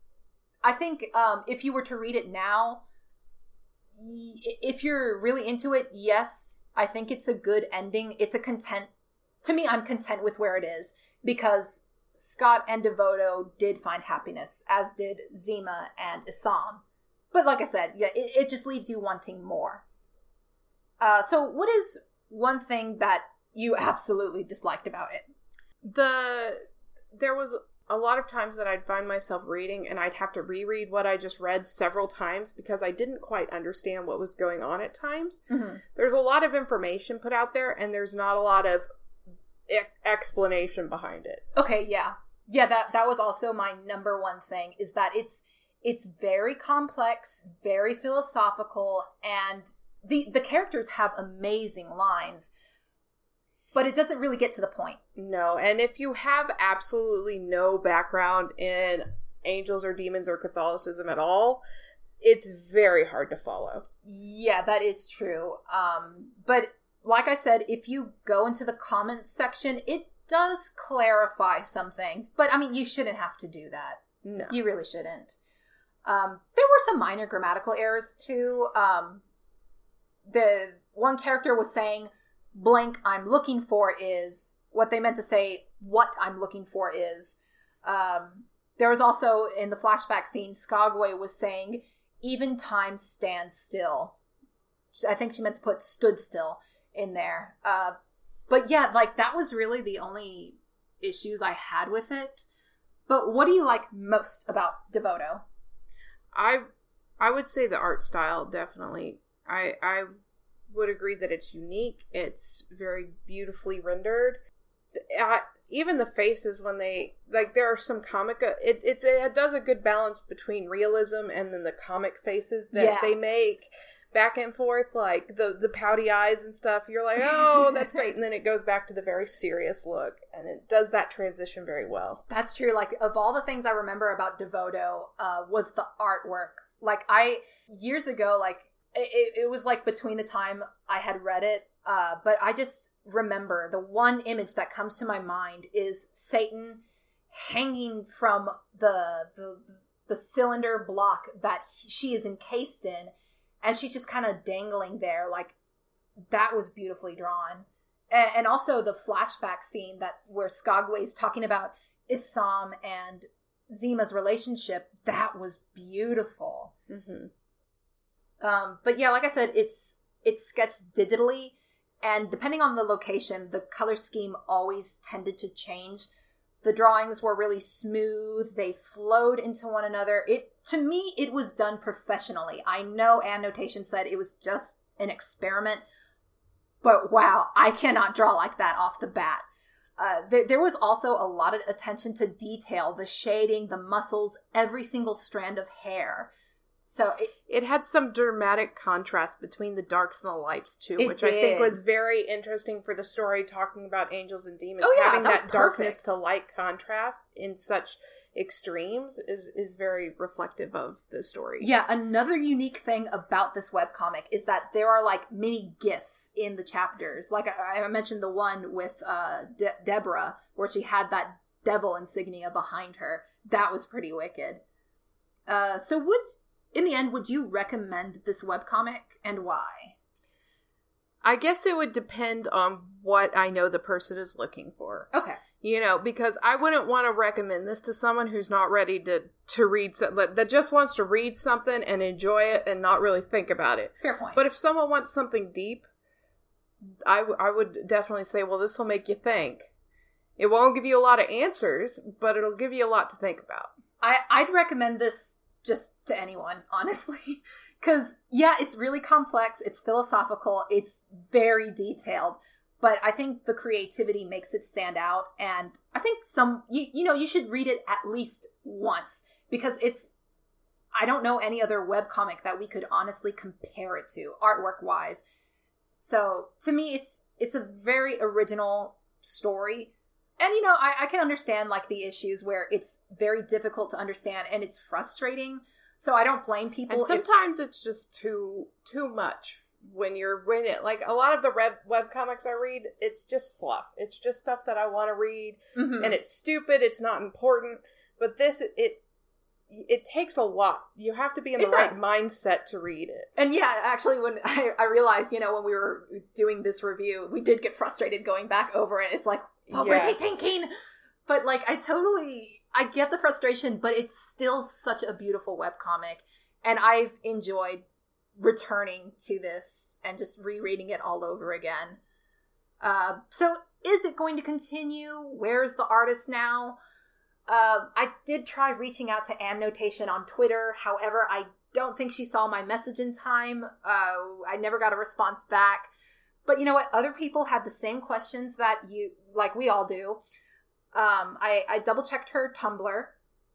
I think if you were to read it now, if you're really into it, yes, I think it's a good ending. It's to me, I'm content with where it is, because Scott and Devoto did find happiness, as did Zima and Assam. But like I said, yeah, it just leaves you wanting more. So what is one thing that you absolutely disliked about it? There was a lot of times that I'd find myself reading and I'd have to reread what I just read several times because I didn't quite understand what was going on at times. Mm-hmm. There's a lot of information put out there and there's not a lot of explanation behind it. Okay, yeah. Yeah, that was also my number one thing, is that it's very complex, very philosophical, and the characters have amazing lines, but it doesn't really get to the point. No, and if you have absolutely no background in angels or demons or Catholicism at all, it's very hard to follow. Yeah, that is true. But like I said, if you go into the comments section, it does clarify some things. But, I mean, you shouldn't have to do that. No. You really shouldn't. There were some minor grammatical errors, too. The one character was saying, blank I'm looking for is, what they meant to say, what I'm looking for is. There was also, in the flashback scene, Skagway was saying, even time stands still. I think she meant to put stood still in there. But yeah, like, that was really the only issues I had with it. But what do you like most about Devoto? I would say the art style, definitely. I would agree that it's unique. It's very beautifully rendered. Even the faces, when they, like, there are some comic, it does a good balance between realism and then the comic faces that they make. back and forth, like the pouty eyes and stuff. You're like, oh, that's great. And then it goes back to the very serious look. And it does that transition very well. That's true. Like, of all the things I remember about Devoto, was the artwork. Like, years ago, like, it was like between the time I had read it, but I just remember the one image that comes to my mind is Satan hanging from the cylinder block that she is encased in, and she's just kind of dangling there. Like, that was beautifully drawn. And also the flashback scene where Skagway's talking about Issam and Zima's relationship, that was beautiful. Mm-hmm. But yeah, like I said, it's sketched digitally, and depending on the location, the color scheme always tended to change. The drawings were really smooth. They flowed into one another. To me, it was done professionally. I know Annotation said it was just an experiment, but wow, I cannot draw like that off the bat. There was also a lot of attention to detail, the shading, the muscles, every single strand of hair. So it had some dramatic contrast between the darks and the lights too, which I think was very interesting for the story, talking about angels and demons. Oh, yeah, having that darkness perfect. to light contrast in such extremes is very reflective of the story. Yeah, another unique thing about this webcomic is that there are like mini gifs in the chapters. Like I mentioned the one with Deborah, where she had that devil insignia behind her. That was pretty wicked. So in the end, would you recommend this webcomic, and why? I guess it would depend on what I know the person is looking for. Okay. Because I wouldn't want to recommend this to someone who's not ready to read something, that just wants to read something and enjoy it and not really think about it. Fair point. But if someone wants something deep, I would definitely say, well, this will make you think. It won't give you a lot of answers, but it'll give you a lot to think about. I'd recommend this just to anyone, honestly. Because, yeah, it's really complex, it's philosophical, it's very detailed, but I think the creativity makes it stand out, and I think you should read it at least once, because I don't know any other webcomic that we could honestly compare it to, artwork-wise. So, to me, it's a very original story. And, I can understand, like, the issues where it's very difficult to understand and it's frustrating. So I don't blame people. And sometimes it's just too much when it. Like, a lot of the webcomics I read, it's just fluff. It's just stuff that I want to read. Mm-hmm. And it's stupid. It's not important. But this, it takes a lot. You have to be in the right mindset to read it. And yeah, actually, when I realized, when we were doing this review, we did get frustrated going back over it. It's like, what were they thinking? But, like, I get the frustration, but it's still such a beautiful webcomic. And I've enjoyed returning to this and just rereading it all over again. So, is it going to continue? Where's the artist now? I did try reaching out to Annotation on Twitter. However, I don't think she saw my message in time. I never got a response back. But you know what? Other people had the same questions that we all do. I double-checked her Tumblr.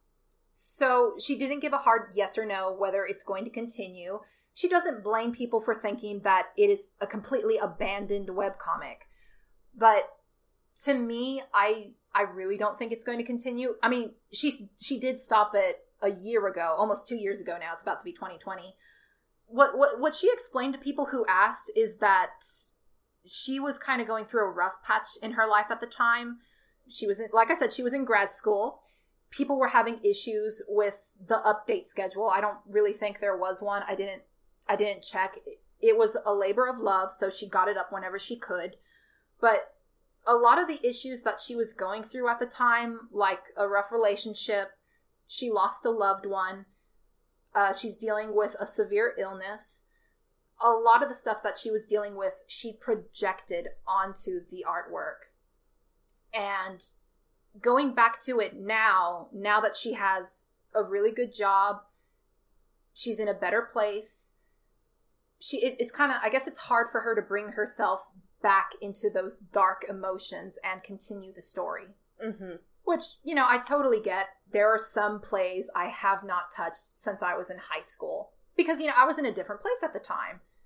So she didn't give a hard yes or no whether it's going to continue. She doesn't blame people for thinking that it is a completely abandoned webcomic. But to me, I really don't think it's going to continue. I mean, she did stop it a year ago, almost 2 years ago now. It's about to be 2020. What she explained to people who asked is that she was kind of going through a rough patch in her life at the time. She was in grad school. People were having issues with the update schedule. I don't really think there was one. I didn't check. It was a labor of love, so she got it up whenever she could. But a lot of the issues that she was going through at the time, like a rough relationship, she lost a loved one, she's dealing with a severe illness. A lot of the stuff that she was dealing with, she projected onto the artwork. And going back to it now that she has a really good job, she's in a better place, it's kind of, I guess it's hard for her to bring herself back into those dark emotions and continue the story. Mm-hmm. Which, I totally get. There are some plays I have not touched since I was in high school. Because, I was in a different place at the time.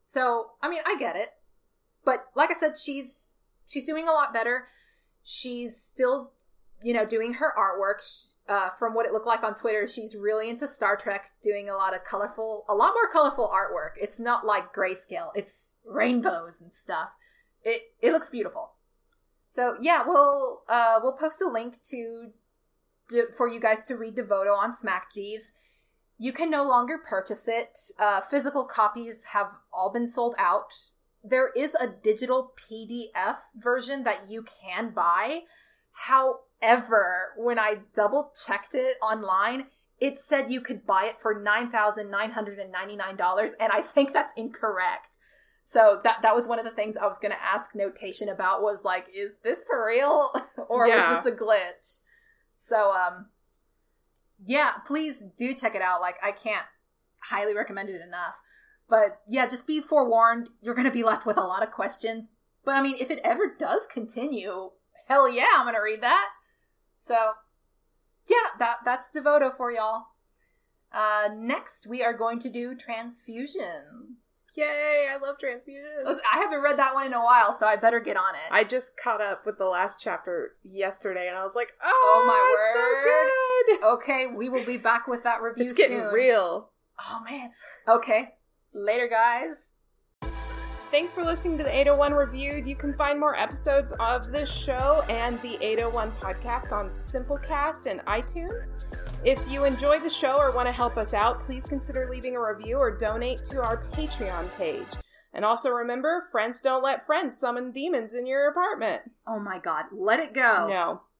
So, I mean, I get it. But like I said, she's doing a lot better. She's still, doing her artwork. From what it looked like on Twitter, she's really into Star Trek, doing a lot more colorful artwork. It's not like grayscale. It's rainbows and stuff. It looks beautiful. So yeah, we'll post a link for you guys to read Devoto on Smack Jeeves. You can no longer purchase it. Physical copies have all been sold out. There is a digital PDF version that you can buy. However, when I double checked it online, it said you could buy it for $9,999, and I think that's incorrect. So that was one of the things I was going to ask Notation about, was like, is this for real? Or was this a glitch? So, yeah, please do check it out. Like, I can't highly recommend it enough. But yeah, just be forewarned, you're going to be left with a lot of questions. But I mean, if it ever does continue, hell yeah, I'm going to read that. So, yeah, that's Devoto for y'all. Next, we are going to do Transfusion. Yay, I love Transfusion. I haven't read that one in a while, so I better get on it. I just caught up with the last chapter yesterday, and I was like, oh my word. So good. Okay, we will be back with that review soon. It's getting real. Oh, man. Okay, later, guys. Thanks for listening to the 801 Reviewed. You can find more episodes of this show and the 801 podcast on Simplecast and iTunes. If you enjoy the show or want to help us out, please consider leaving a review or donate to our Patreon page. And also remember, friends don't let friends summon demons in your apartment. Oh my god, let it go. No.